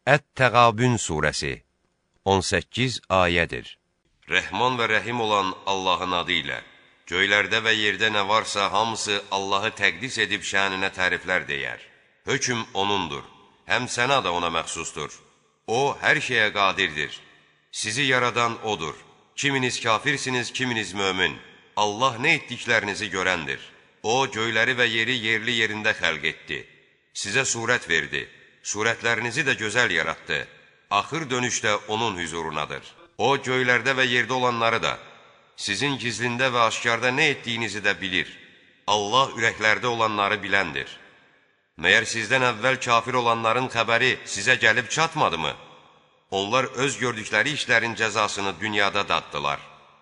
Ət-Təğabün surəsi 18 ayədir. Rəhman və rəhim olan Allahın adı ilə, göylərdə və yerdə nə varsa hamısı Allahı təqdis edib şəninə təriflər deyər. Hökm O'nundur, həm sənə da O'na məxsusdur. O, hər şeyə qadirdir. Sizi yaradan O'dur. Kiminiz kafirsiniz, kiminiz mömin. Allah nə etdiklərinizi görəndir. O, göyləri və yeri yerli yerində xəlq etdi. Sizə surət verdi. Surətlərinizi də gözəl yaratdı. Axır dönüşdə onun hüzurunadır. O, göylərdə və yerdə olanları da, sizin gizlində və aşkarda nə etdiyinizi də bilir. Allah ürəklərdə olanları biləndir. Məyər sizdən əvvəl kafir olanların xəbəri sizə gəlib çatmadı mı? Onlar öz gördükləri işlərin cəzasını dünyada daddılar.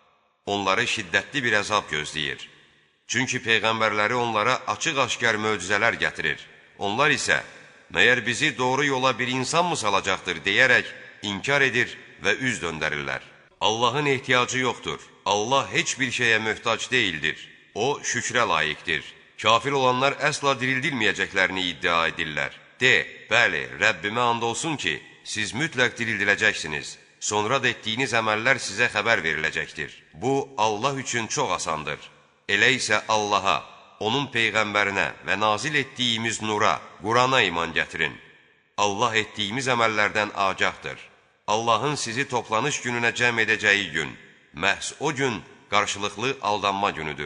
Onları şiddətli bir əzab gözləyir. Çünki peyğəmbərləri onlara açıq-aşkar möcüzələr gətirir. Onlar isə, məyər bizi doğru yola bir insan mı salacaqdır deyərək inkar edir və üz döndərirlər. Allahın ehtiyacı yoxdur. Allah heç bir şeyə möhtac deyildir. O, şükrə layiqdir. Kafir olanlar əsla dirildilməyəcəklərini iddia edirlər. De, bəli, Rəbbimə and olsun ki, siz mütləq dirildiləcəksiniz. Sonra da etdiyiniz əməllər sizə xəbər veriləcəkdir. Bu, Allah üçün çox asandır. Elə isə Allaha, onun peyğəmbərinə və nazil etdiyimiz nura, Qurana iman gətirin. Allah etdiyimiz əməllərdən agahdır. Allahın sizi toplanış gününə cəm edəcəyi gün, məhz o gün qarşılıqlı aldanma günüdür.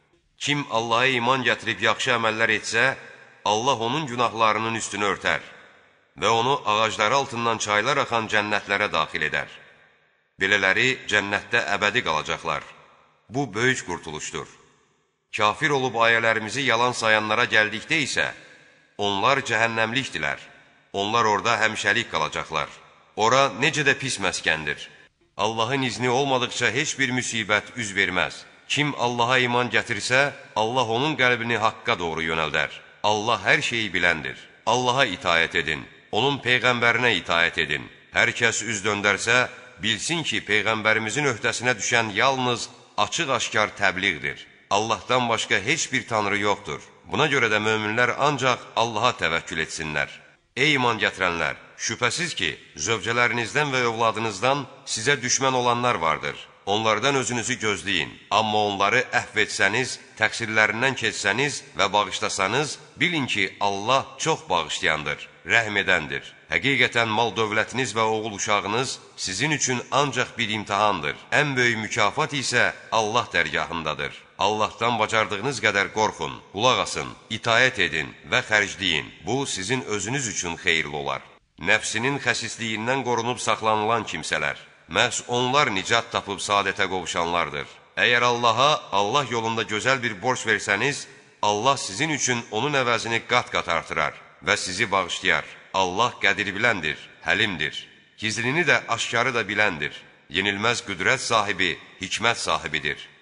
Kim Allaha iman gətirib yaxşı əməllər etsə, Allah onun günahlarının üstünü örtər və onu ağacları altından çaylar axan cənnətlərə daxil edər. Belələri cənnətdə əbədi qalacaqlar. Bu böyük qurtuluşdur. Kafir olub ayələrimizi yalan sayanlara gəldikdə isə, onlar cəhənnəmlikdilər. Onlar orada həmişəlik qalacaqlar. Ora necə də pis məskəndir. Allahın izni olmadıqca heç bir müsibət üz verməz. Kim Allaha iman gətirsə, Allah onun qəlbini haqqa doğru yönəldər. Allah hər şeyi biləndir. Allaha itaət edin. Onun peyğəmbərinə itaət edin. Hər kəs üz döndərsə, bilsin ki, peyğəmbərimizin öhdəsinə düşən yalnız açıq-aşkar təbliğdir. Allahdan başqa heç bir tanrı yoxdur. Buna görə də möminlər ancaq Allaha təvəkkül etsinlər. Ey iman gətirənlər, şübhəsiz ki, zövcələrinizdən və övladınızdan sizə düşmən olanlar vardır. Onlardan özünüzü gözləyin. Amma onları əhv etsəniz, təqsirlərindən keçsəniz və bağışlasanız, bilin ki, Allah çox bağışlayandır, rəhm edəndir. Həqiqətən mal-dövlətiniz və oğul uşağınız sizin üçün ancaq bir imtihandır. Ən böyük mükafat isə Allah dərgahındadır. Allahdan bacardığınız qədər qorxun, qulaq asın, itaət edin və xərcləyin. Bu, sizin özünüz üçün xeyirli olar. Nəfsinin xəsisliyindən qorunub saxlanılan kimsələr, məhz onlar nicat tapıb saadətə qovuşanlardır. Əgər Allaha, Allah yolunda gözəl bir borc versəniz, Allah sizin üçün onun əvəzini qat-qat artırar və sizi bağışlayar. Allah qədir biləndir, həlimdir. Gizlini də, aşkarı da biləndir. Yenilməz qüdrət sahibi, hikmət sahibidir.